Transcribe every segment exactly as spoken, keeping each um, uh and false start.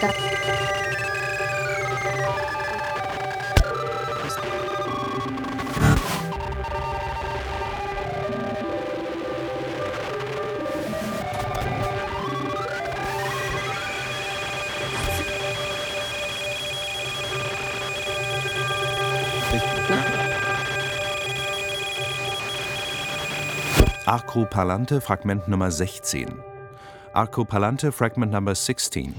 Arco Parlante, Fragment Nummer sechzehn. Arco Parlante, Fragment Number sixteen.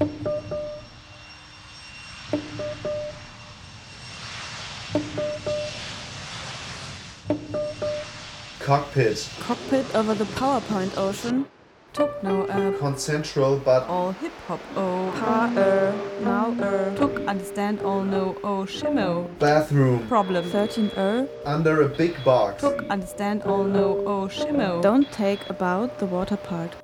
Cockpit. Cockpit over the PowerPoint ocean. Took no uh Concentral but all hip hop oh pa er now er took understand all no oh shimo bathroom. problem thirteen er Under a big box. took understand all no oh shimo don't take about the water part.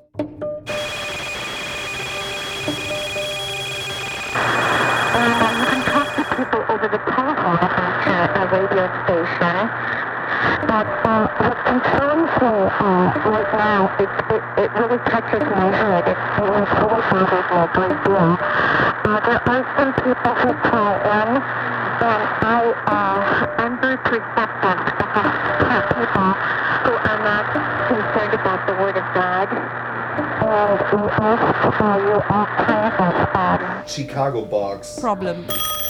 People over the telephone at a radio station. But uh, what concerns me uh, right now, it, it, it really touches my head. It influences me a great deal. Uh, there are some people who call in, and I, uh, I'm very perceptive of people who are not concerned about the Word of God. And we ask uh, you all kinds of um, Chicago box. Problem.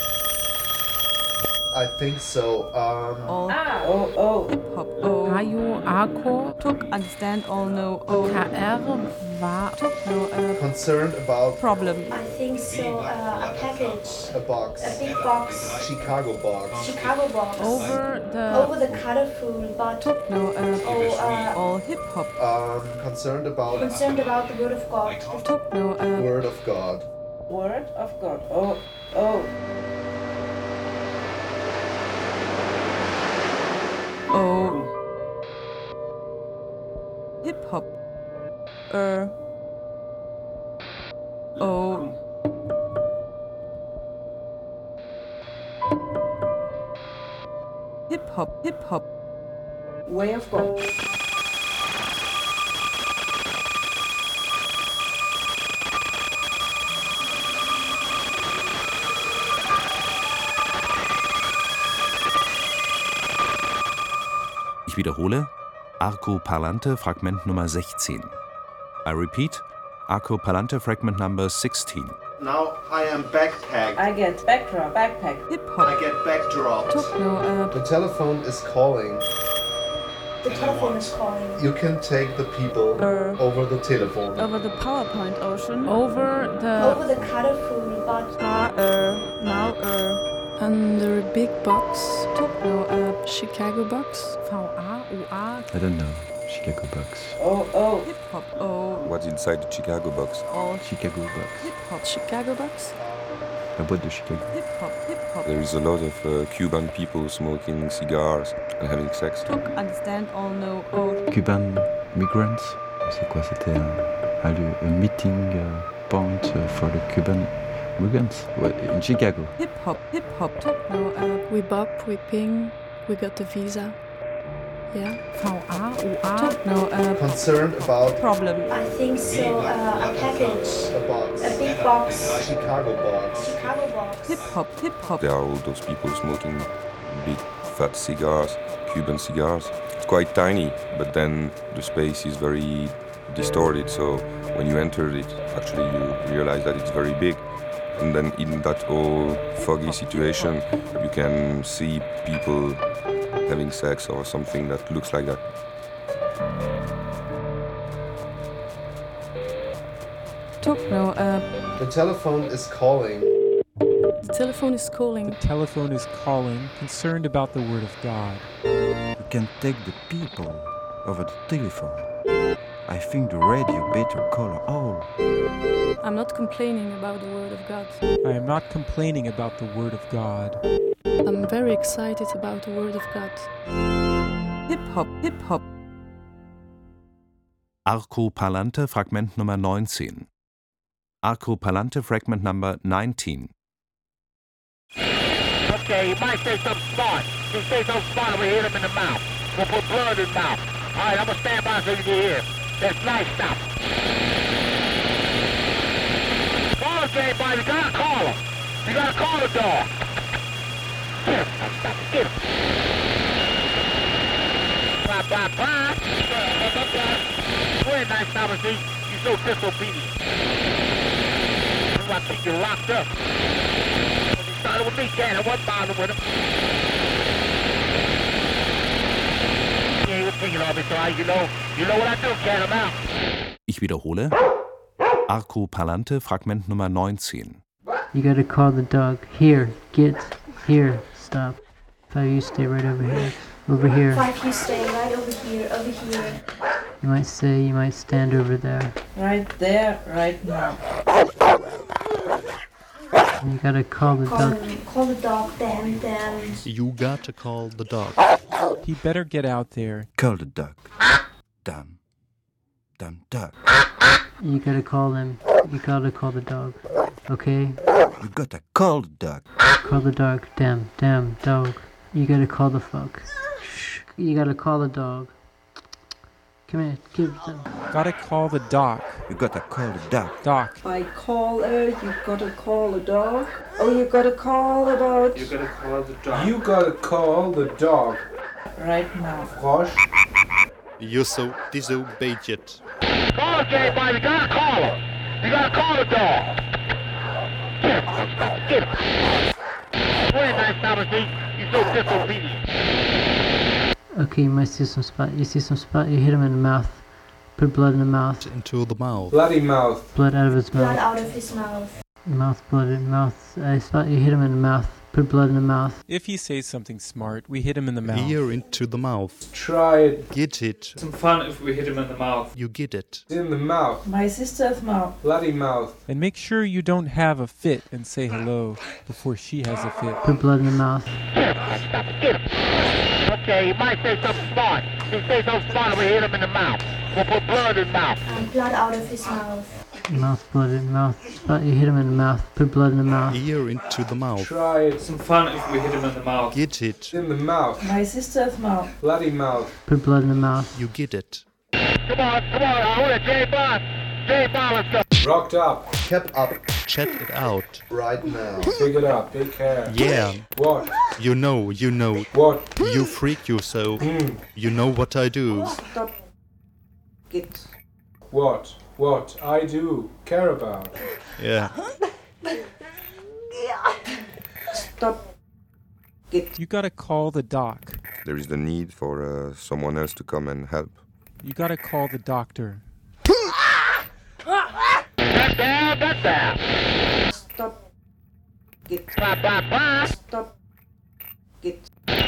I think so. Um, All Ah, oh, oh. hip hop oh Ajo, Arco, took understand all no oh K R, war, took no uh concerned about problem. I think so. Uh, a package, a box. a big box, Chicago box. Chicago box. over the, Over the colorful, but Took no uh oh, uh, all hip hop Um, concerned about concerned about the word of God. took no uh Word of God. Word of God. Oh, oh. oh hip hop er oh hip hop hip hop Way of God. Ich wiederhole, Arco Parlante, Fragment Nummer sechzehn. I repeat, Arco Parlante, Fragment Number sixteen. Now I am backpacked. I get backdrop, backpack. hip I hop get backdropped. took no uh The telephone is calling. The telephone is calling. You can take the people er over the telephone. over the PowerPoint ocean Over the, Over the colorful, but pa er now er Under a big box. took no uh Chicago box. V A U A. I don't know. Chicago box. Oh, oh. hip hop oh What's inside the Chicago box? all Chicago box. hip hop Chicago box. La boîte de Chicago. hip hop hip hop There is a lot of uh, Cuban people smoking cigars and having sex. took understand all no oh Cuban migrants. C'est quoi? C'était un, un, lieu- un meeting uh, point uh, for the Cuban migrants. What, in Chicago. hip hop hip hop took no uh We bop, we ping, we got the visa. Yeah. V A U A. took no uh Concerned about problem I think so. Uh, a package, a box. a big box, Chicago box. Chicago box. hip hop hip hop There are all those people smoking big fat cigars, Cuban cigars. It's quite tiny, but then the space is very distorted, so when you enter it, actually you realize that it's very big. And then in that whole foggy situation, you can see people having sex or something that looks like that. took no uh The telephone is calling. The telephone is calling. The telephone is calling, concerned about the Word of God. You can take the people over the telephone. I think the radio better color all. I'm not complaining about the word of God. I am not complaining about the Word of God. I'm very excited about the word of God. hip hop hip hop Arco Parlante, Fragment Nummer neunzehn. Arco Parlante, Fragment Number nineteen. Okay, he might say something smart. If he say something smart, we'll hit him in the mouth. We'll put blood in his mouth. All right, I'm going to stand by so you can hear. That's nice stuff. Call Okay, boy, you gotta call him. You gotta call the dog. Get him. Stop it. Get him. Bye, bye, bye. Go ahead, nice Thomas. You're so disobedient. I'm gonna keep you locked up. He started with me, Ken. I wasn't bothered with him. Yeah, he was picking on me, so I, you know, you know what I do, Ken. I'm out. Ich wiederhole. Arco Parlante, Fragment Nummer neunzehn. You gotta call the dog. Here, get, here, stop. Five, you stay right over here. Over here. Five, you stay right over here, over here. You might say, you might stand over there. Right there, right now. You gotta call the Call, dog. call the dog, then, then. You gotta call the dog. He better get out there. Call the dog. Dumb. Dumb dog. You gotta call them. You gotta call the dog. Okay? You gotta call the dog. Call the dog. Damn, damn, dog. You gotta call the fuck. Shh. You gotta call the dog. Come here, give them. Gotta call the doc. You gotta call the dog. Doc. By caller, you gotta call a dog. Oh, you gotta call about. You gotta call the dog. You gotta call the dog. Right now. Frosch. You so disobeyed it. Call it, everybody. You gotta call him. You gotta call the dog. Get him. Get him. Go ahead, nice Thomas. You're so disobedient. Okay, you might see some spot. You see some spot, you hit him in the mouth. Put blood in the mouth. Into the mouth. Bloody mouth. Blood out of his Blood mouth. out of his mouth. Mouth, blood in mouth. I spot you hit him in the mouth. Put blood in the mouth. If he says something smart, we hit him in the mouth. Here into the mouth. Try it. Get it. Some fun if we hit him in the mouth. You get it. In the mouth. My sister's mouth. Bloody mouth. And make sure you don't have a fit and say hello before she has a fit. Put blood in the mouth. Stop it. Get him. Okay, he might say something smart. If he say something smart, we hit him in the mouth. We'll put blood in his mouth. And blood out of his mouth. Mouth, blood in the mouth. Spot you hit him in the mouth. Put blood in the mouth. Here into the mouth. Try it. Some fun if we hit him in the mouth. Get it. In the mouth. My sister's mouth. Bloody mouth. Put blood in the mouth. You get it. Come on, come on. I want it, J Boss. J Boss, let's go. Rocked up. Kept up. Chat it out. Right now. Pick it up. Big hair. Yeah. What? You know, you know. What? You freak you so. Mm. You know what I do. Stop. Get. What? What I do care about. Yeah. Stop. Get. You gotta call the doc. There is the need for uh, someone else to come and help. You gotta call the doctor. That's down, that's down. Stop. Get. Bye, bye, bye. Stop. Get.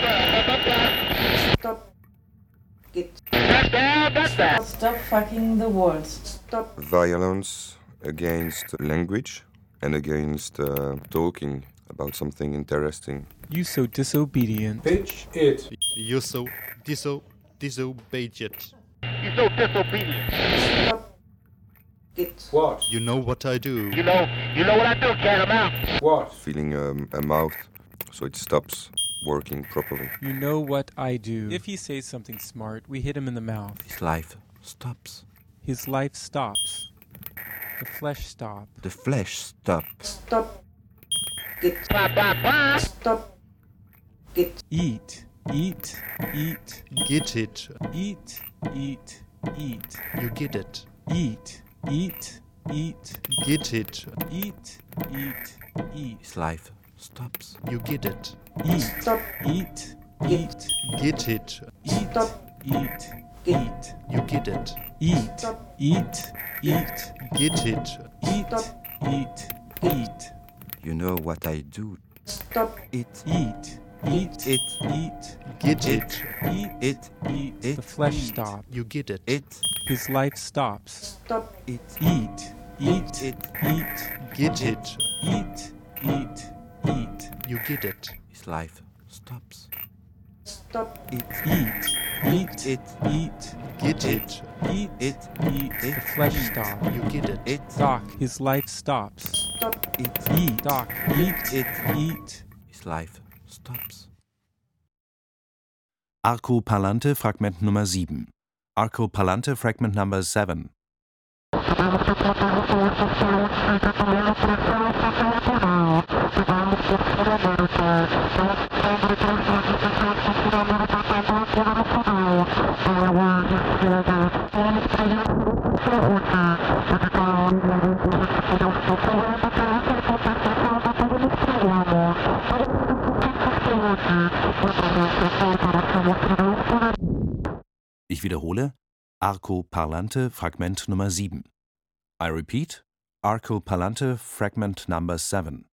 Stop. Get. That's down, that's down. Stop fucking the words. Stop. Violence against language and against uh, talking about something interesting. You so disobedient. Pitch it. You so diso disobeyed it. You're so disobedient. Stop. Get. What? You know what I do. You know, you know what I do, Ken. I'm out. What? Feeling um, a mouth so it stops working properly. You know what I do. If he says something smart, we hit him in the mouth. His life stops. His life stops. The flesh stop. The flesh stops. Stop. Get. Bye, bye, bye. Stop. Get. Eat. Eat. Eat. Get it. Eat. Eat. Eat. You get it. Eat. Eat. Eat. Get it. Eat. Eat. Eat. His life stops. You get it. Eat. Stop. Eat. Get. Eat. Get it. Eat. Stop. Eat. Get. Eat. You get it. Eat. Stop. Eat. Eat. Get it. Eat. Stop. Eat. Eat. You know what I do. Stop. It. Eat. Eat. It. Eat. Get it. Eat. It. Eat. It. The flesh stop. You get it. It. His life stops. Stop. It. Eat. Eat. It. Eat. Get it. Eat. Eat. Eat. You get it. His life stops. Stop. It. Eat. Eat. It. Eat. Get it. Eat. It. Eat. The flesh stop. You get it. It. Doc. His life stops. Stop. It. Eat. Doc. Eat. It. Eat. His life stops. Arco Parlante, Fragment Nummer sieben. Arco Parlante, Fragment Number seven. Ich wiederhole, Arco Parlante, Fragment Nummer sieben. I repeat, Arco Parlante, Fragment number seven.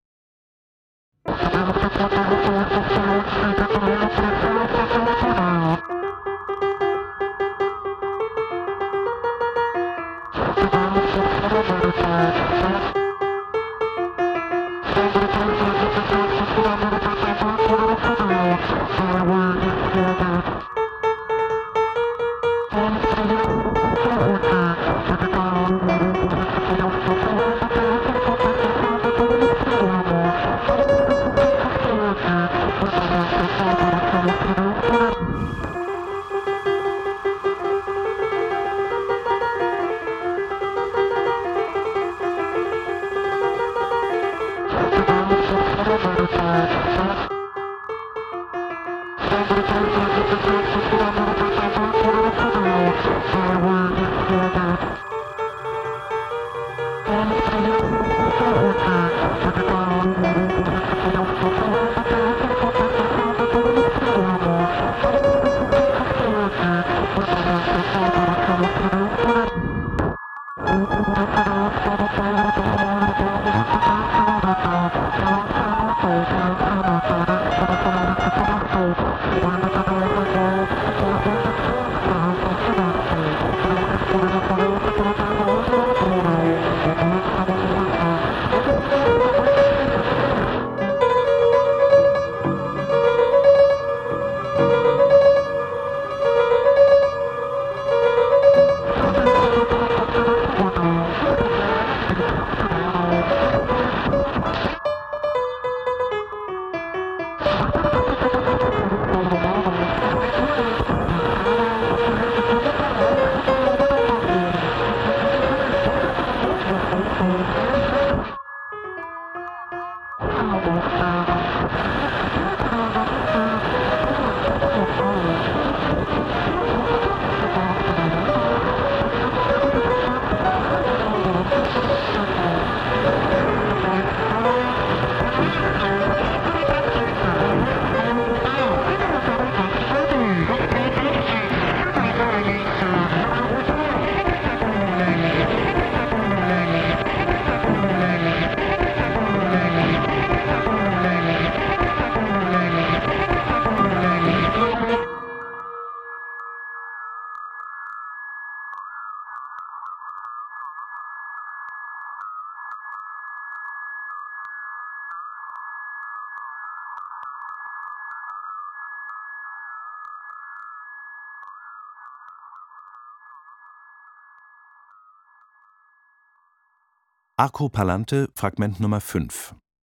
Arco Parlante, Fragment Nummer fünf.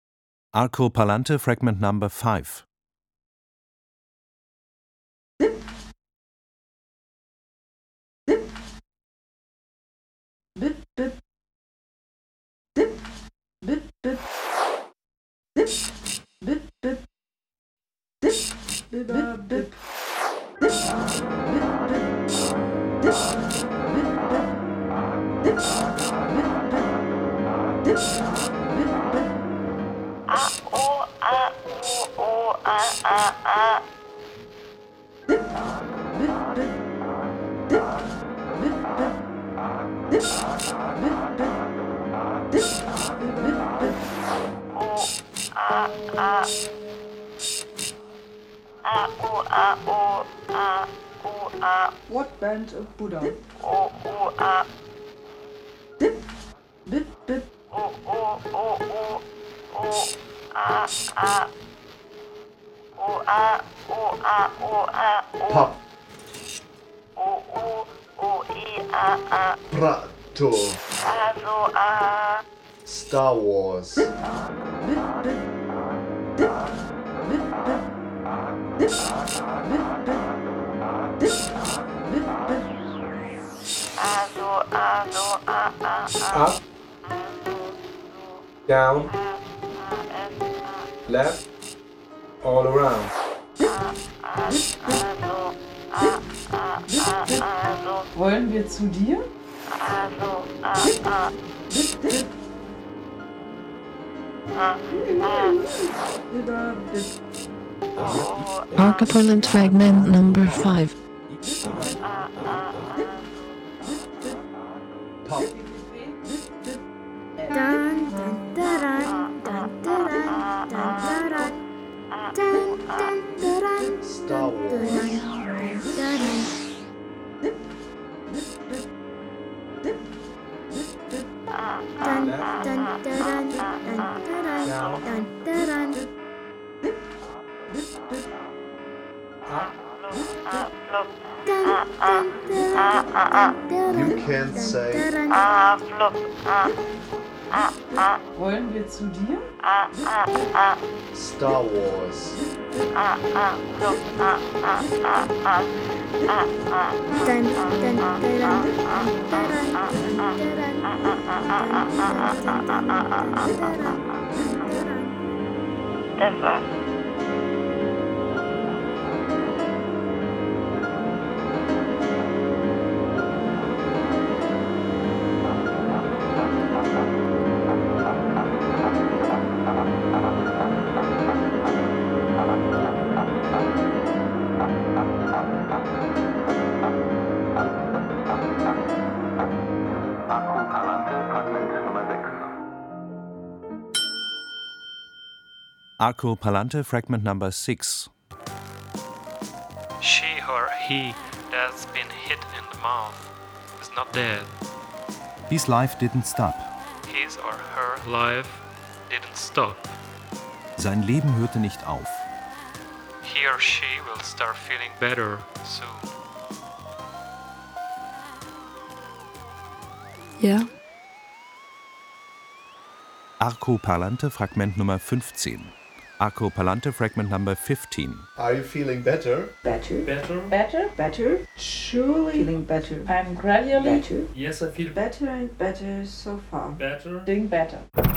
Arco Parlante, Fragment number five. Bip, bip. Dip, bip, bip. Dip, bip, bip. Dip, bip, bip, bip. Dip, bip, bip. Dip, bip, bip. Dip, bip, bip. Dip, bip, bip. Ah, oh, ah, oh, oh, ah, ah, ah. Dip, bip, bip. Dip, bip, bip. Dip, bip, bip. Dip, bip, bip. Oh, ah, ah. Ah, oh, ah, oh, ah, oh, ah. What band of Buddha? Dip, Oh, oh, ah. dip, bip, bip. Oh, oh, oh, oh, oh, ah, ah. Oh, ah, oh, ah, oh, ah, oh. Pop. Oh, oh, oh, e, ah, ah. Prato. Ah, so, ah. Star Wars. Bip, bip. Dip, bip, bip. Dip, bip, bip. Dip, bip, bip. Ah, so, ah, so, down, left, all around. Wollen wir zu dir? Arcoparlant fragment number five. Star Wars. You can say Wollen wir zu dir? Star Wars. Das war's. Arco Palante fragment number six. She or he that's been hit in the mouth is not dead. His life didn't stop. His or her life didn't stop. Sein Leben hörte nicht auf. He or she will start feeling better soon. Ja. Arco Palante fragment nummer fünfzehn. Arco Palante fragment number fifteen. Are you feeling better? Better. Better? Better. Better. Surely feeling better. I'm gradually Better. Yes, I feel better and better so far. better. Doing better.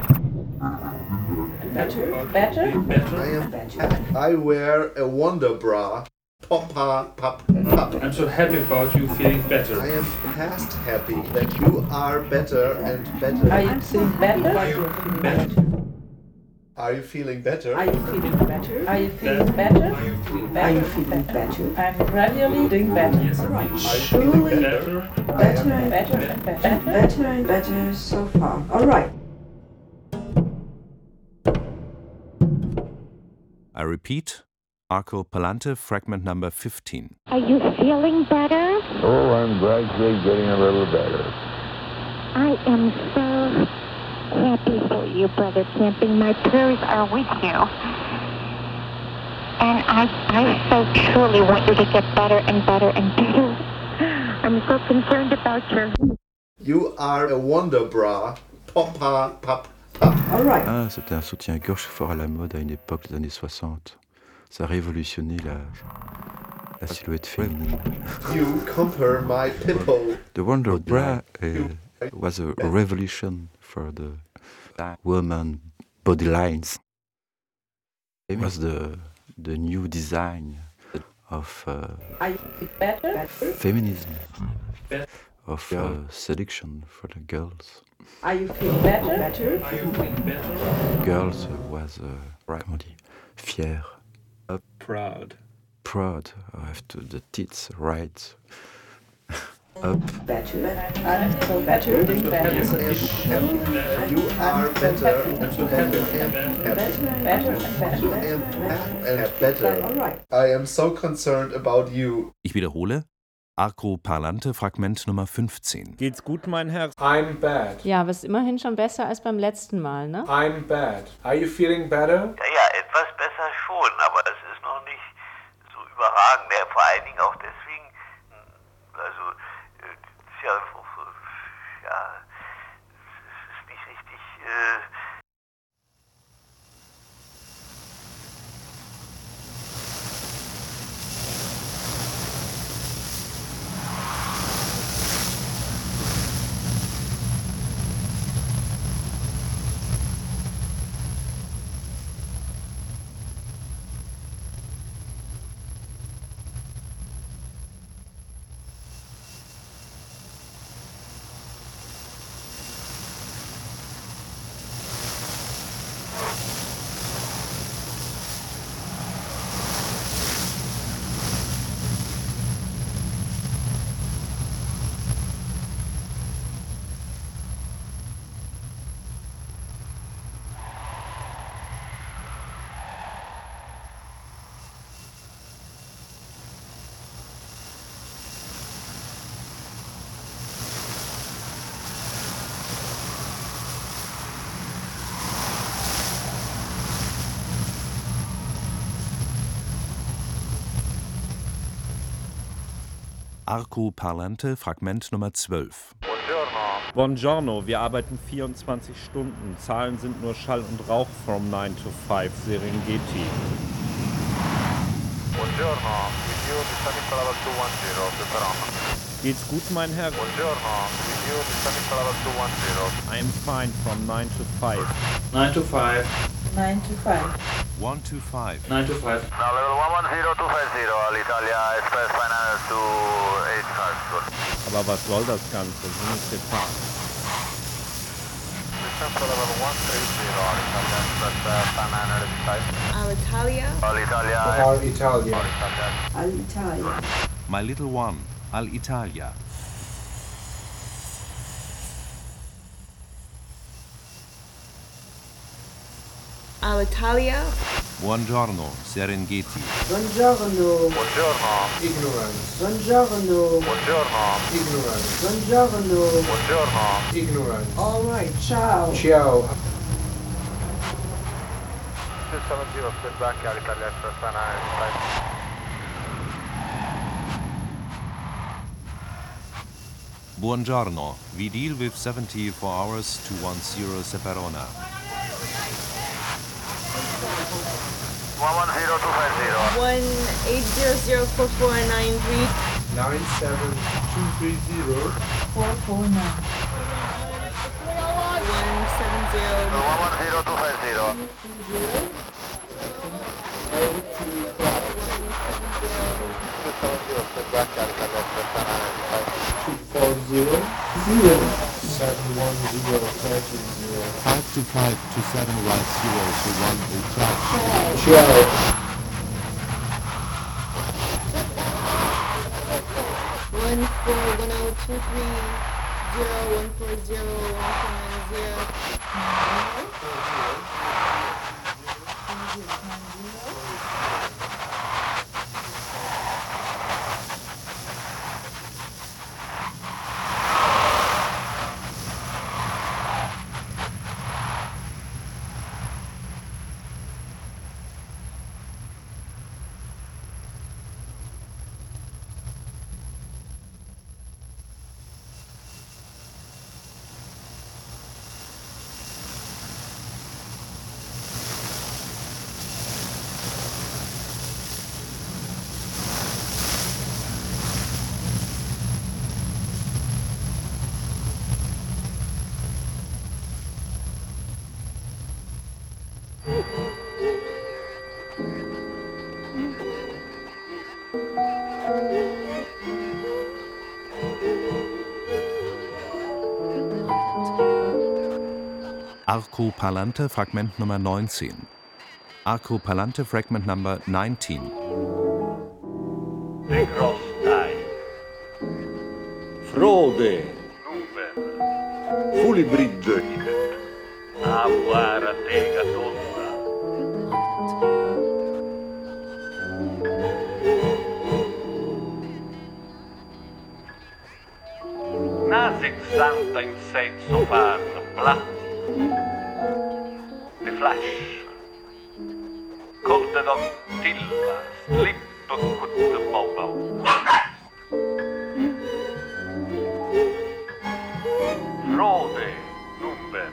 Better. Better. Better. I am happy. I wear a Wonder Bra. Pop, pop, pop, pop. I'm so happy about you feeling better. I am past happy that you are better and better. Are you feeling better? Are you better? Are you feeling better? Are you feeling better? Are you feeling better? Are you feeling Are you feeling better? I'm gradually doing better. Yes, I feel Are you Surely feeling better. better and better and better and better and better so far. All right. I repeat, Arco Palante fragment number fifteen. Are you feeling better? Oh, I'm gradually getting a little better. I am so happy for you, Brother Camping. My prayers are with you. And I, I so truly want you to get better and better and better. I'm so concerned about your... You are a Wonder Bra. Pop, pop, pop, pop. All right. Ah, c'était un soutien-gorge fort à la mode à une époque des années soixante. Ça a révolutionné la, la silhouette féminine. You compare my pimple. The Wonder Bra uh, was a revolution for the woman body lines. It was the the new design of uh, Better. feminism, of uh, seduction for the girls. Are you feeling better? Better. Are you feeling better? Girls uh, was uh, comment on dit, fier, up, Proud. proud. I have to the tits right, up. Better. I'm so better. Doing better. Yes, I feel You are better and I'm so better happy. and Better happy. and better and better. I am happy and better. All right. I am so concerned about you. Ich wiederhole, Arco Palante fragment nummer fünfzehn. Geht's gut, mein Herr? I'm bad. Ja, aber ist immerhin schon besser als beim letzten Mal, ne? I'm bad. Are you feeling better? Ja, ja, etwas besser schon, aber es ist noch nicht so überragend. Ja, vor allen Dingen auch deswegen, also, äh, es ist ja, ja, es ist nicht richtig, äh, Arco Parlante, Fragment Nummer zwölf. Buongiorno, wir arbeiten vierundzwanzig Stunden. Zahlen sind nur Schall und Rauch from nine to five, Serengeti. Buongiorno, with you to San Nicola two one zero, Superama. Geht's gut, mein Herr? Buongiorno, with you to San Nicola two one zero. I am fine from nine to five. nine to five. nine to five. one two five. nine to five. Now level one one zero two five zero, Alitalia Express Finance to eight five. Aber was soll das Ganze? Je ne sais pas. Level one three zero, Alitalia Express Finance. Alitalia. Alitalia. Alitalia. Alitalia. My little one, Alitalia. Alitalia. Buongiorno, Serengeti. Buongiorno. Buongiorno. Ignorance. Buongiorno. Buongiorno. Ignorance. Buongiorno. Buongiorno. Ignorance. All right, ciao. Ciao. two seven zero, stand back, Alitalia Express Finance. Buongiorno, we deal with seventy-four hours to one zero Separona. one one zero two five zero. one eight zero zero four four nine three. nine seven two three zero. four four nine. one seven zero. one one zero two five zero. two four zero. Zero. seven one zero thirty zero. five two five two seven right zero to one eight. Ciao. one four one zero two three zero one four zero one four nine zero. Arco Parlante, Fragment Nummer neunzehn. Arco Parlante, Fragment Number nineteen. Necros die. Frode. Nuber. Fulibrid. Avuara tega tonda. Nasig santa in senso fan. Bla. The Flash. Kulten of Tilva. Slip och kutte bobo. Frode. Number.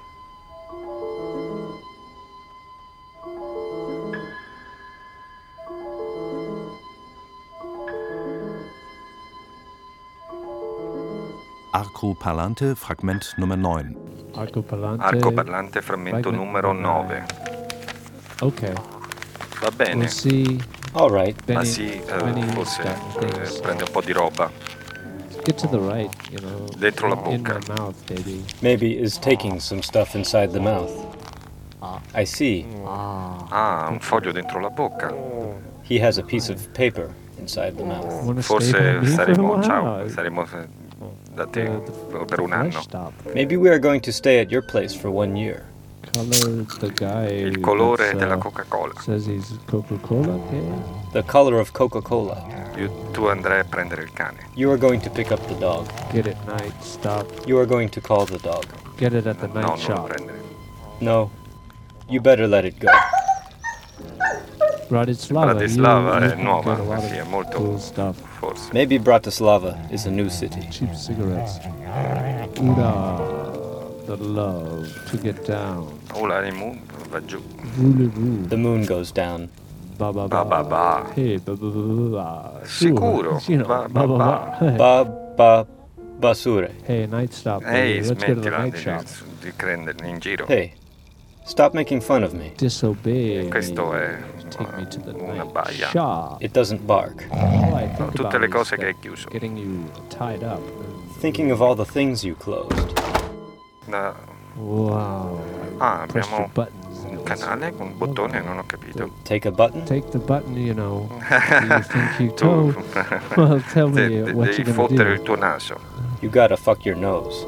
Arco Parlante, Fragment Nummer neun. Arco Parlante. Arco Parlante, frammento numero nove. Ok. Va bene. We'll see. All right. Ma Benny, sì, eh, Benny forse got eh, things. prende un po' di roba. Get to the right, you know. Dentro la In bocca. my mouth, baby. Maybe is taking some stuff inside the mouth. I see. Ah, un foglio dentro la bocca. He has a piece of paper inside the mouth. Wanna stay Forse by me for a saremo, while? ciao, saremo eh, da te per un anno. Stop. Maybe we are going to stay at your place for one year. Color the guy. Il colore that's, uh, della Coca-Cola. Says he's Coca-Cola, okay? The color of Coca-Cola. Io, tu andrai a prendere il cane. You are going to pick up the dog. Get it night. Stop. You are going to call the dog. Get it at the night No, non lo shop. prendere. No. You better let it go. Bratislava, Bratislava you, you è nuova, can get a lot sì, è of molto cool stuff. forse. Maybe Bratislava is a new city. Cheap cigarettes. Uda, the love to get down. Oh, la moon va giù. Voulez-vous? The moon goes down. Ba ba Ba ba ba. Hey, ba ba ba ba. Sicuro. You know, Ba ba ba ba ba. ba. Ba ba basure. Hey, night stop. Ehi, Let's go to the smettila night di, shop. di prendermi in giro. Hey, stop making fun of me. Disobey. Questo è Take me to the una night baia. shop. It doesn't bark. All I No, think tutte about le is cose che that hai chiuso. getting you tied up. Thinking of all the things you closed. Da... Wow. Ah, Press abbiamo your buttons. un canale con un bottone, non ho capito. Take a button? Take the button, you know. Do you think you toe? Well, tell me De- de- what devi you're gonna fottere il do. tuo naso. You gotta fuck your nose.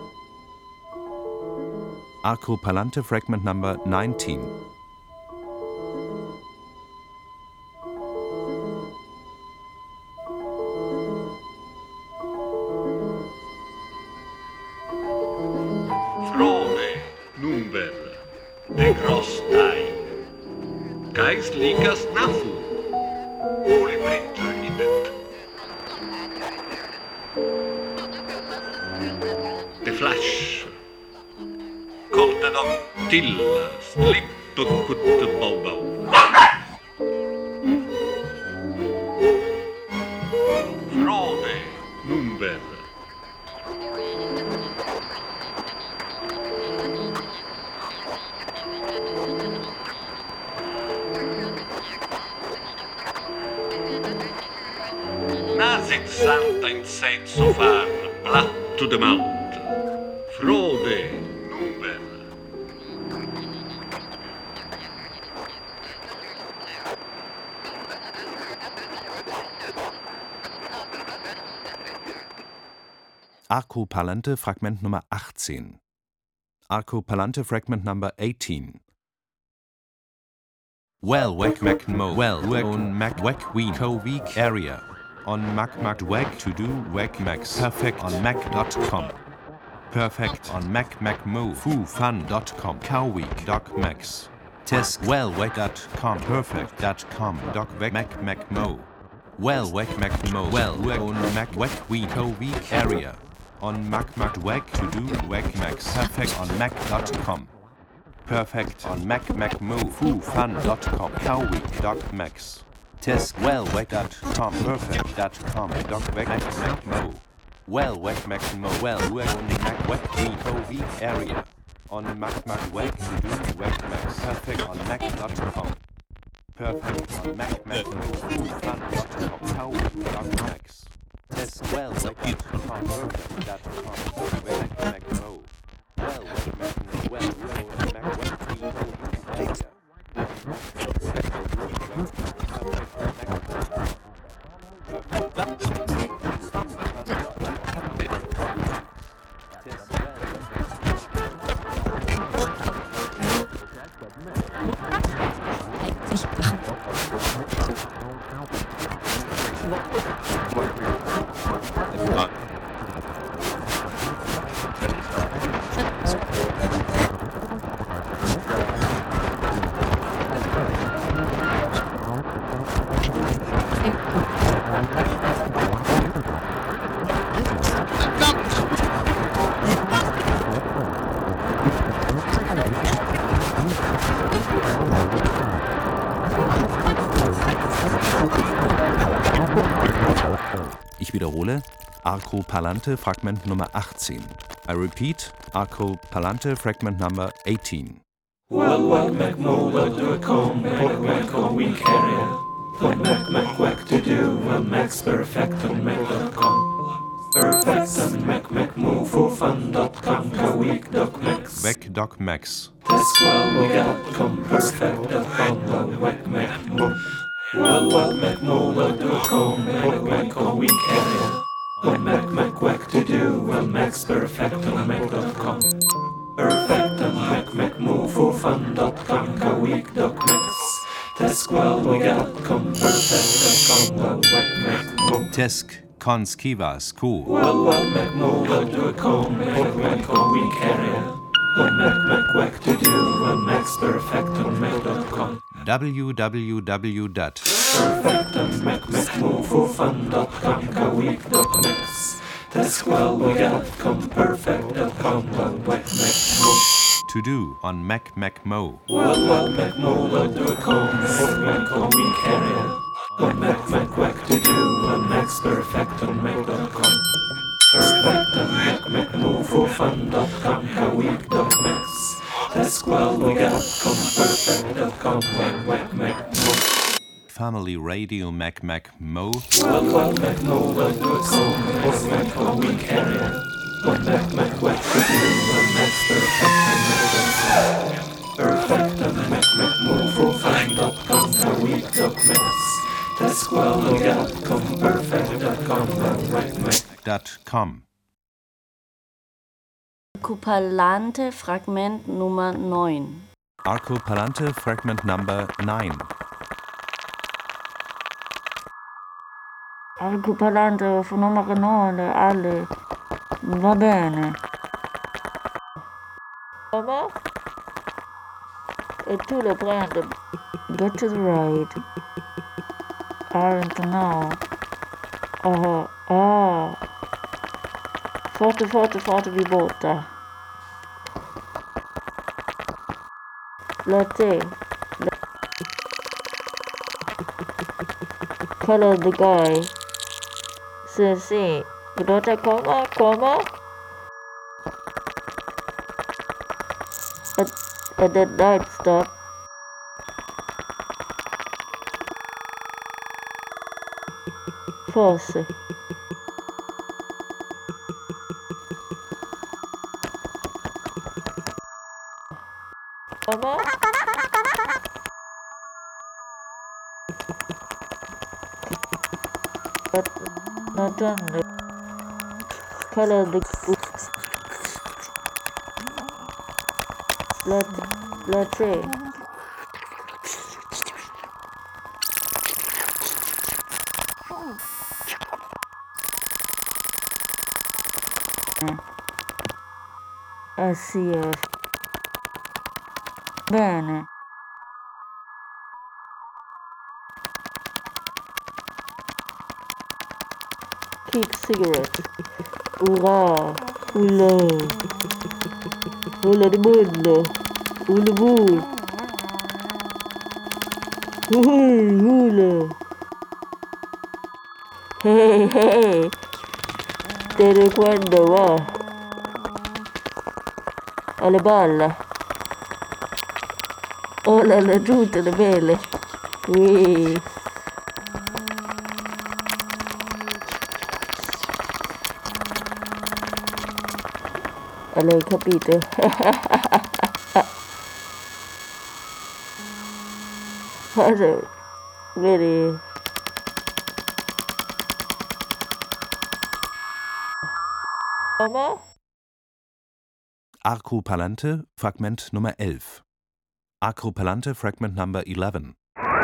Arco Palante fragment number nineteen. Frode, Number, de Grosstein, Geistlikas Nafu, Ole Brinter Ibet. De Flash, Korten av till, Slipp och Kutte Bobo. Frode, Number. Nasit Santa in senso far, Blood to the mouth. Frode, Number. Arco Palante fragment nummer achtzehn. Arco Palante fragment number eighteen. Well, wek mek mo, well, wek on mac wek ween co week area. On mac mac wek to do wek max perfect on mac dot com. Perfect on mac mac mo foo fun dot com cow week doc max. Test well wek dot com perfect dot com doc wek mac mac mo. Well wek mac mo well wek on mac wek ween co week area. On mac mac wek to do wek max perfect on mac dot com. Perfect on mac mac mo foo fun dot com cow week doc max. Test well wek dot com perfect dot com doc wek mac mac mo. Well wek mac mo well wek on mac wek ween co week area. On mac mac wek to do wek max perfect on mac dot com. Perfect on mac mac mo foo fun dot com cow week doc max. Test well wek dot com perfect dot com doc wek mac mo. Well wek mac mo well wek on mac wek ween co week area. Ich wiederhole, Arco Palante fragment nummer achtzehn. I repeat, Arco Palante fragment number eighteen. Well, whack, mac, mo, well, do a comb, mac, mac, on weak area. Well, mac, mac, whack, to do, well, max, perfect, on mac dot com. Perfect, on mac, mac, mo, for fun dot com, co week, doc, max. Wek doc max. Test well, we got com, perfect, dot com, well, whack, mac, mo. Well, whack, mac, mo, well, do a comb, mac, mac, on weak area. Well, mac, mac, whack, to do, well, max, perfect, on mac dot com. Perfect on mac mac mo for fun dot com co week doc max. Tesk well we got com perfect dot com well whack mac mo. Tesk konskivas cool. Well well mac mo well do a com mac mac co week area. Well mac mac whack to do well max perfect on mac dot com. w w w dot Perfectum Mac Mac Move for Fun dot com Kaweek dot mix. That's well we got com perfect dot com Mac Mac Move. To do on Mac Mac Mo. Well, well, Mac Mo will do a com Mac Mac Kaweek area. On Mac Mac Wack to do on Max Perfectum Mac dot com. Perfectum Mac Mac Move for Fun dot com Kaweek dot mix. That's well we got com perfect dot com Mac Mac Mac Move. Family Radio Mac Mac Mo. Well, well, Mac Mo will do a com Mac Mac Kaweek area. On Mac Mac Wack to do on Max Perfectum Mac dot com. Perfectum Mac Mac Move for Fun dot com Kaweek dot mix. That's well we got com perfect dot com Mac Mac dot com. Arcopalante Fragment Nummer neun. Arcopalante Fragment Number nine. Arcopalante numero nove, alle. Va bene. Come? E tu lo prendi. Get to the right. Aren't now. Oh, oh. Forte, forte, forte vi bota. Latte. Color the guy. Sì, sì. Pilota come? Come? At, at that night stop. Forse. Come? But not only. Color the let let's see. I see it. Bene. Kick cigarette. Ura, ula, ula di mondo, ula bu, ula, ula. Hey, hey, te ricordo va, alle balla, ora le giunte le vele, ui. L'hai capito? Guarda, vedi? Mama? Arcopalante Fragment Nummer elf. Arcopalante Fragment Number eleven.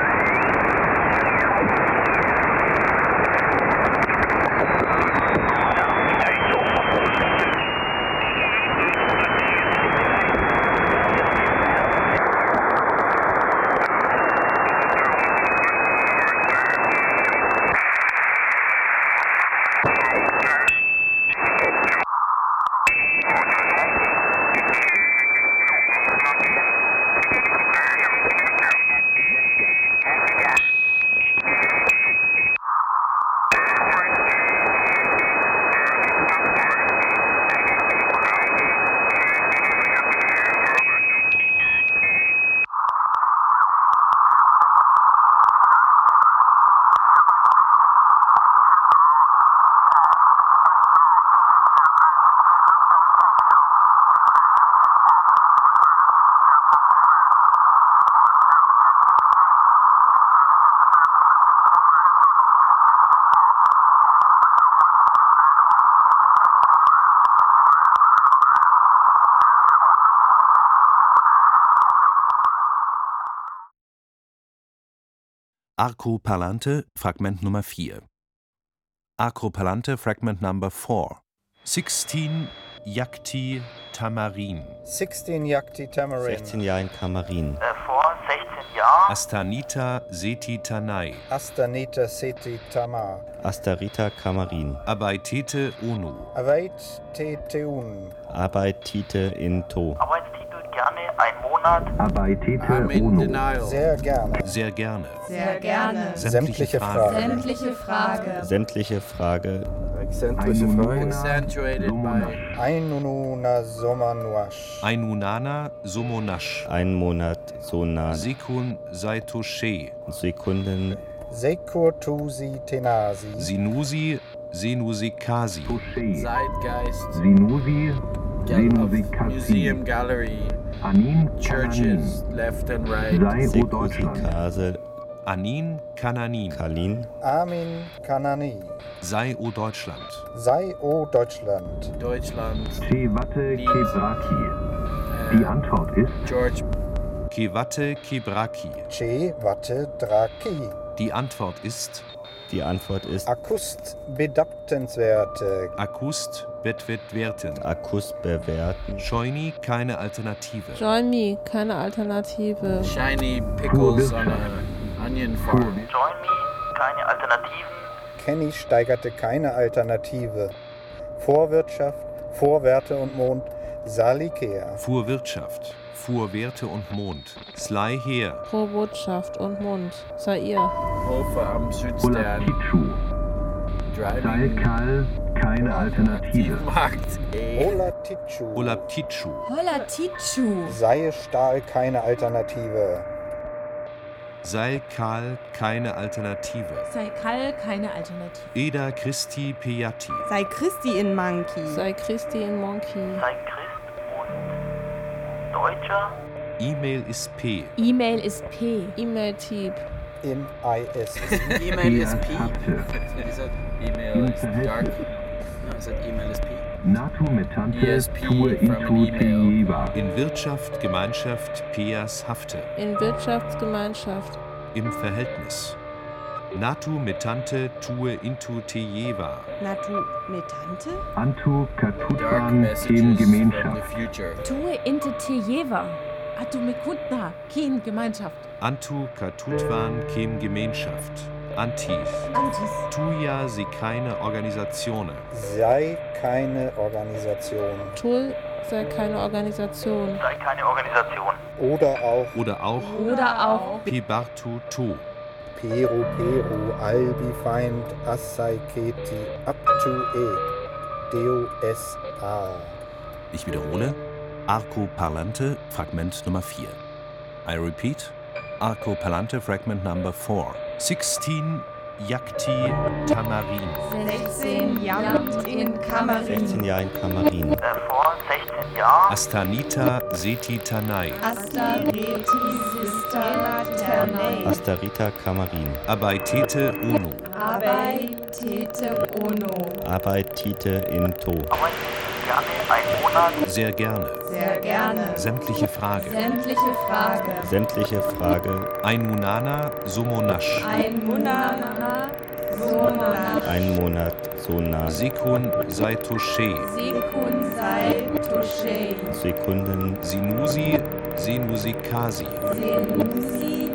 Arcopalante Fragment Nummer vier. Arcopalante Fragment Number four. Sixteen Yakti Tamarin. sixteen Yakti Tamarin. sechzehn Jahre in Tamarin. Vor sechzehn Jahr. Astanita Seti Tanai. Astanita Seti Tamar. Astarita Kamarin. Abaitete Onu. Avait Teteun. Abaitite in To. Arbeitstitel gerne ein Monat. Abaitete Onu. Sehr gerne. Sehr gerne. Sehr gerne. Sämtliche Frage. Sämtliche Frage. Sämtliche Frage. Exzentrische Frage. Accentuated by Ainununa Somanuash. Ainunana Somonash. Ein Monat Sonat. Sekun Saitoshe. Sekunden. Sekurtusi Tenasi. Sinusi Senusikasi. Zeitgeist. Sinusi Senusikasi. Museum Gallery. Anin Churches left and right. Sei o Deutschland. Anin Kananin. Kalin. Amin Kanani. Sei o Deutschland. Sei o Deutschland. Deutschland. Kewatte Kebraki. Die Antwort ist George. Kewatte Kebraki. Kewatte Draki. Die Antwort ist. Die Antwort ist. Akust bedachtenswerte. Akust betwerten. Akust bewerten. Scheuni keine Alternative. Join me, keine Alternative. Shiny pickles on a onion farm. Join me, keine Alternativen. Kenny steigerte keine Alternative. Vorwirtschaft, Vorwerte und Mond, Salikea. Fuhrwirtschaft, Fuhrwerte und Mond. Sly her. Pro-Botschaft und Mund. Sei ihr. Hofe am Südstern. Salkal, keine Alternative. Olatichu. Olaptichu. Olatichu. Sei Stahl keine Alternative. Sei Karl keine Alternative. Sei Kall keine Alternative. Eda Christi Peati. Sei Christi in Monkey. Sei Christi in Monkey. Sei Christ und Deutscher. E-Mail ist P. E-Mail ist P. E-Mail-Typ. In I S P. E-Mail ist P. E-Mail ist dark. No, I said E-Mail ist P. Natu metante tue intu teiva. In Wirtschaft, Gemeinschaft, Peas hafte. In Wirtschaftsgemeinschaft. Im Verhältnis. Natu metante tue intu teiva. Natu metante? Antu katutvan kem Gemeinschaft. Tue inte tejeva. Atu mekutna kin Gemeinschaft. Antu katutvan kem Gemeinschaft. Antis. Antis. Tuja sie keine Organisation. Sei keine Organisation. Tul sei keine Organisation. Sei keine Organisation. Oder auch. Oder auch. Oder auch. Pibartu to. Peru Peru albi feind assai keti aptu e. Deo es a. Ich wiederhole. Arco Parlante, Fragment Nummer vier. I repeat. Arco Parlante, Fragment Number four. sixteen Yakti Tamarin. sechzehn Jamt in Kamarin. sechzehn Jahre in Kamarin. Äh, vor sechzehn Jahren. Astanita Seti Tanai. Astariti Sistema Ternei. Astarita Kamarin. Abaitete Onu. Abaitete Ono. Abaitite in To. Gerne ein Monat. Sehr gerne. Sehr gerne. Sämtliche Frage. Sämtliche Frage. Sämtliche Frage. Ein Munana Somonash. Ein Munana Somonash. Ein Monat Sonat. Sekun Saitoshe. Sekun Saitoshe. Sekunden. Sinusi Senusikasi. Senusi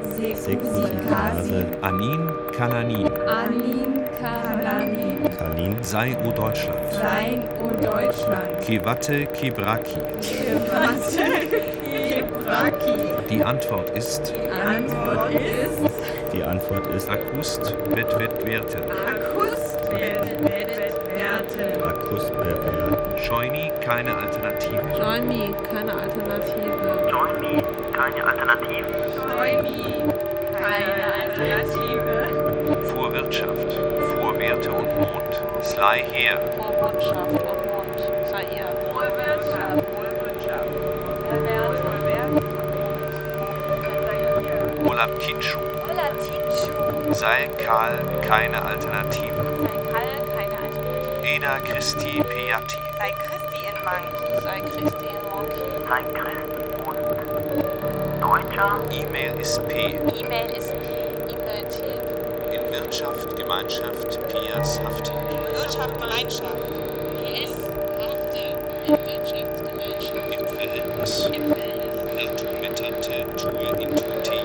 Sekusikasi. Anin Kananin. Anin Kananin. Kalin. Sei o Deutschland. Sei o Deutschland. Kewatte Kebraki. Kewatte Kebraki. Die Antwort ist. Die Antwort ist. Die Antwort ist. Akust betwerten. Akust betwerten. Akust bewerten. Scheuni keine Alternative. Join me, keine Alternative. Join me, keine Alternative. Join me, keine Alternative. Fuhrwirtschaft, Fuhrwerte und Mond. Sly her. Vorwirtschaft und Mund. Sei ihr. Vorwirtschaft, Vorwirtschaft. Werte, Werte. Olaptichu. Olatichu. Sei Karl keine Alternative. Sei Kall keine Alternative. Eda Christi Peati. Sei Christi in Monkey. Sei Christi in Monkey. Sei Christ und Deutscher. E-Mail ist P. E-Mail ist P. E-Mail-Typ. In Wirtschaft, Gemeinschaft, Pias hafte. Wirtschaft, Gemeinschaft. P S hafte. In Wirtschaftsgemeinschaft. Im Verhältnis. Im Verhältnis. Natu metante tue intu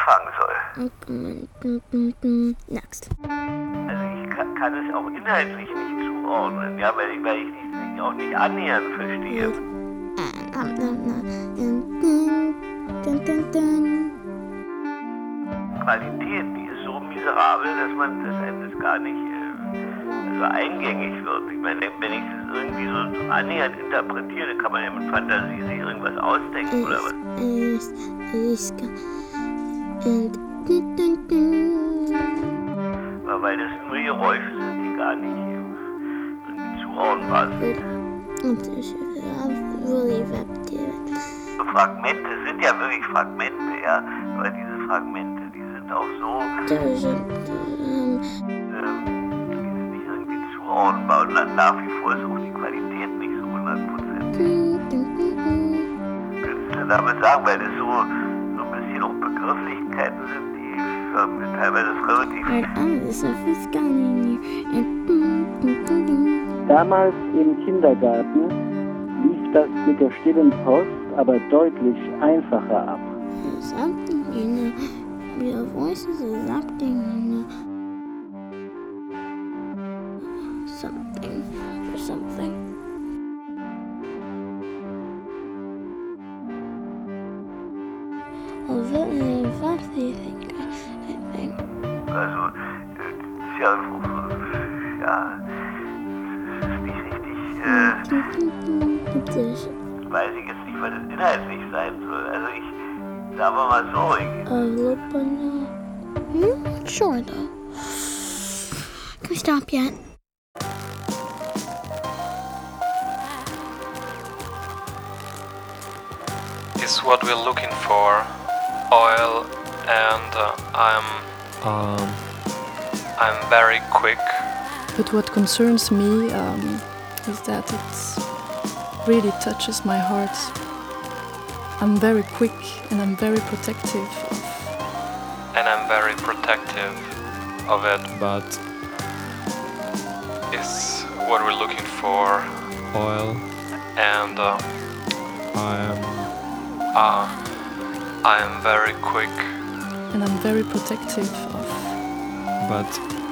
anfangen soll. Next. Also ich kann, kann es auch inhaltlich nicht zuordnen, ja, weil ich, weil ich nicht, auch nicht annähernd verstehe. Qualität, die ist so miserabel, dass man das einem das gar nicht äh, also eingängig wird. Ich meine, wenn ich das irgendwie so, so annähernd interpretiere, dann kann man ja mit Fantasie sich irgendwas ausdenken, oder was? Ist, ist, Aber weil das nur Geräusche sind, die gar nicht irgendwie zuordnbar sind. Fragmente sind ja wirklich Fragmente, ja. Aber diese Fragmente, die sind auch so ähm, die sind nicht irgendwie zuordnbar und dann nach wie vor ist auch die Qualität nicht so hundert Prozent. Könntest du damit sagen, weil das so, so ein bisschen auch Begrifflichkeiten sind, die ähm, teilweise relativ... Damals im Kindergarten lief das mit der stillen Post aber deutlich einfacher ab. Something, you know, your voices are something, you know. Something or something. Well, very, very think, I think. Also, das ist ja, ja, das ist nicht richtig, äh, weiß ich jetzt nicht, was das inhaltlich sein soll. Also ich, sagen wir mal so, ich... Hmm? Not sure though. Can we stop yet? Is what we're looking for oil, and uh, I'm um I'm very quick. But what concerns me um, is that it really touches my heart. I'm very quick and I'm very protective of and I'm very protective of it, but is what we're looking for oil, and uh, I'm uh, I am very quick and I'm very protective of, but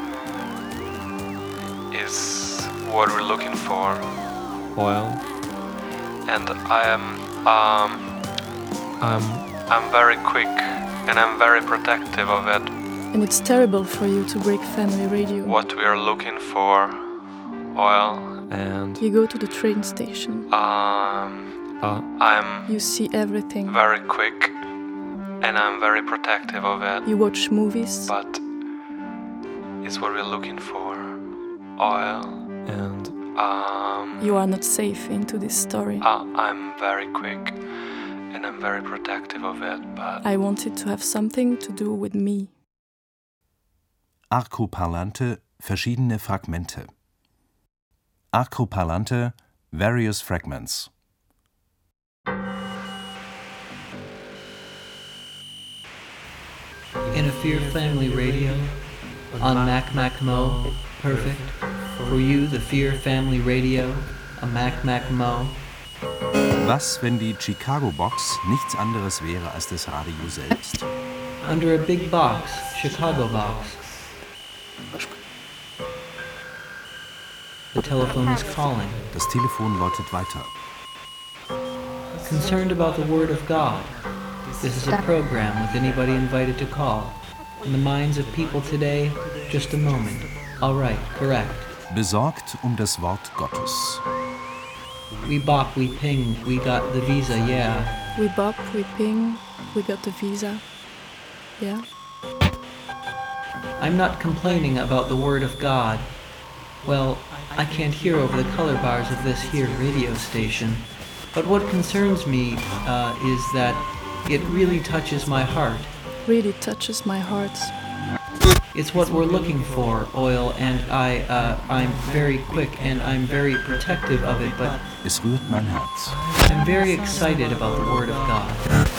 is what we're looking for oil, and I am um I'm I'm very quick and I'm very protective of it. And it's terrible for you to break family radio. What we are looking for oil, and you go to the train station. Um uh, I'm You see everything. very quick and I'm very protective of it. You watch movies. But is what we're looking for oil, and um You are not safe into this story. uh, I'm very quick and I'm very protective of it, but I want it to have something to do with me. Arcoparlante, verschiedene Fragmente. Arcoparlante, various fragments. In a Fear Family Radio, on Mac Mac Mo, perfect. For you, the Fear Family Radio, a Mac Mac Mo. Was, wenn die Chicago Box nichts anderes wäre als das Radio selbst? Under a big box, Chicago box. The telephone is calling. Das Telefon läutet weiter. Concerned about the Word of God. This is a program with anybody invited to call. In the minds of people today, just a moment. All right, correct. Besorgt um das Wort Gottes. We bop, we ping, we got the visa, yeah. We bop, we ping, we got the visa. Yeah. I'm not complaining about the Word of God. Well, I can't hear over the color bars of this here radio station. But what concerns me uh, is that it really touches my heart. Really touches my heart. It's what we're looking for, oil, and I, uh, I'm very quick and I'm very protective of it, but Es rührt mein Herz. I'm very excited about the Word of God.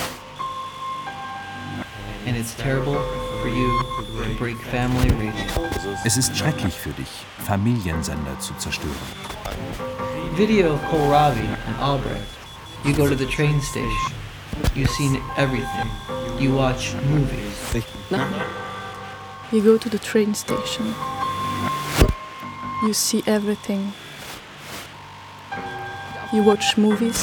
And it's terrible for you to break family radio. Es ist schrecklich für dich, Familiensender zu zerstören. Video of Kohlrabi and Albrecht. You go to the train station. You've seen everything. You watch movies. You go to the train station. You see everything. You watch movies.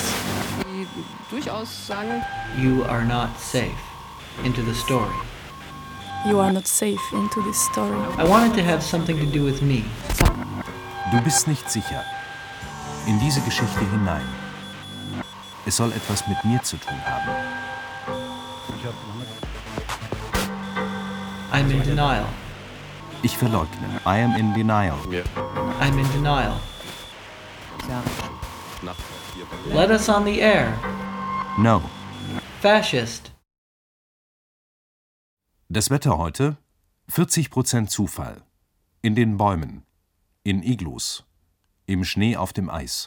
You are not safe. Into the story. You are not safe into this story. I want it to have something to do with me. Du bist nicht sicher. In diese Geschichte hinein. Es soll etwas mit mir zu tun haben. I'm in denial. Ich verleugne. I am in denial. I'm in denial. Let us on the air. No. Fascist. Das Wetter heute? vierzig Prozent Zufall. In den Bäumen. In Iglus. Im Schnee auf dem Eis.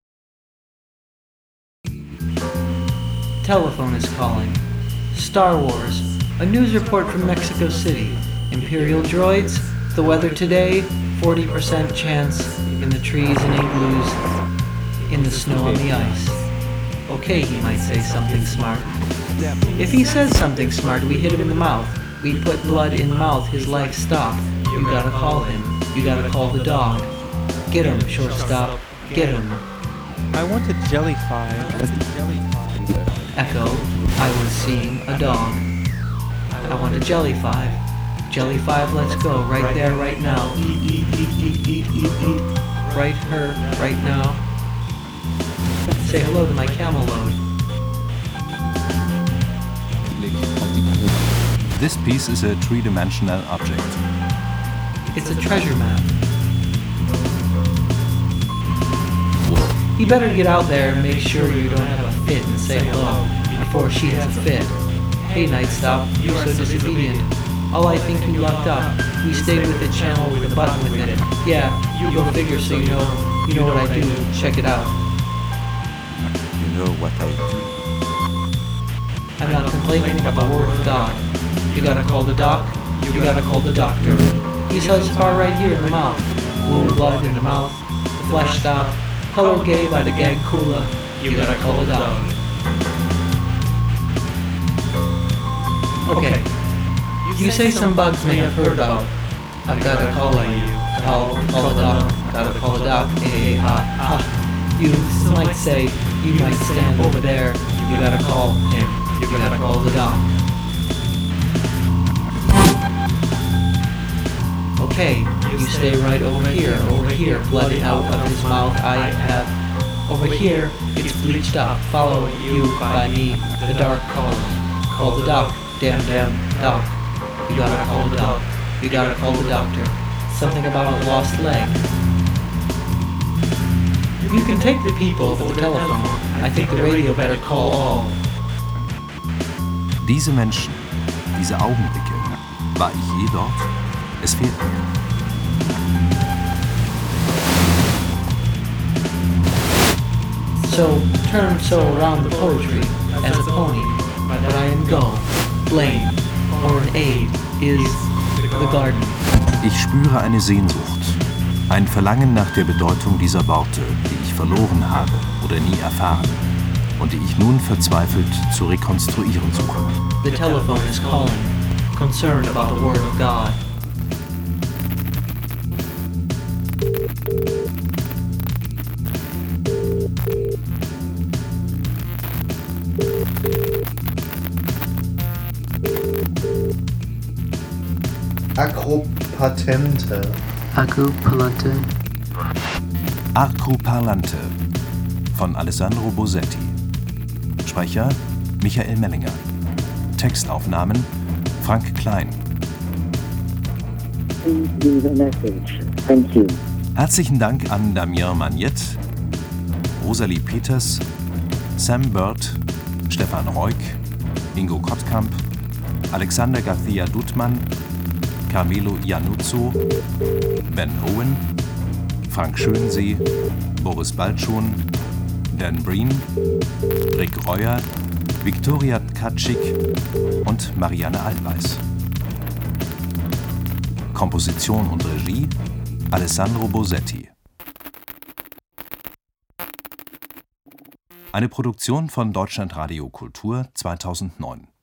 Telephone is calling. Star Wars. A news report from Mexico City. Imperial droids. The weather today. forty percent chance. In the trees and igloos. In the snow on the ice. Okay, he might say something smart. If he says something smart, we hit him in the mouth. We put blood in mouth, his life stop. You gotta call him. You gotta call the dog. Get him, shortstop. Get him. I want a jellyfy. Echo, I was seeing a dog. I want a jelly five. Jelly five, let's go. Right there, right now. Eat, eat, eat, eat, eat, eat, eat. Right her, right now. Say hello to my camel load. This piece is a three-dimensional object. It's a treasure map. You better get out there and make sure you don't have a fit and say hello before she has a fit. Hey, Nightstop, you're so disobedient. All I think you locked up. We stayed with the channel with a button with it. Yeah, you'll figure so you know, you know what I do. Check it out. You know what I do. I'm not complaining about the word of God. You gotta call the doc, you gotta call the doctor. He says far right here in the mouth. Wound blood in the mouth, the flesh stop, color gay by the gag cooler. You gotta call the doc. Okay. You say some bugs may have heard of. I've gotta call you. Call, call the doc, gotta call the doc. Hey, ha, ha. You might say, you might stand over there. You gotta call him. You gotta call the doc. Okay, you stay right over here, over here, blood out of his mouth I have. Over here, it's bleached up, follow you by me, the dark calls. Call the doc, damn damn doc. You gotta call the doc, you gotta call the doctor. Something about a lost leg. You can take the people over the telephone. I think the radio better call all. Diese Menschen, diese Augenblicke, war ich je dort? Es fehlt mir. So turn so around the poetry as a pony, but I am go, blame, or an aid is the garden. Ich spüre eine Sehnsucht, ein Verlangen nach der Bedeutung dieser Worte, die ich verloren habe oder nie erfahren und die ich nun verzweifelt zu rekonstruieren suche. The telephone is calling, concerned about the word of God. Akropatente. Akropalante. Akropalante von Alessandro Bosetti. Sprecher Michael Mellinger. Textaufnahmen Frank Klein. Please leave a message. Thank you. Herzlichen Dank an Damien Magnet, Rosalie Peters, Sam Bird, Stefan Reuk, Ingo Kottkamp, Alexander García Dudman, Carmelo Iannuzzo, Ben Owen, Frank Schönsee, Boris Baltschon, Dan Breen, Rick Reuer, Viktoria Tkatschik und Marianne Altweis. Komposition und Regie Alessandro Bosetti. Eine Produktion von Deutschlandradio Kultur zweitausendneun.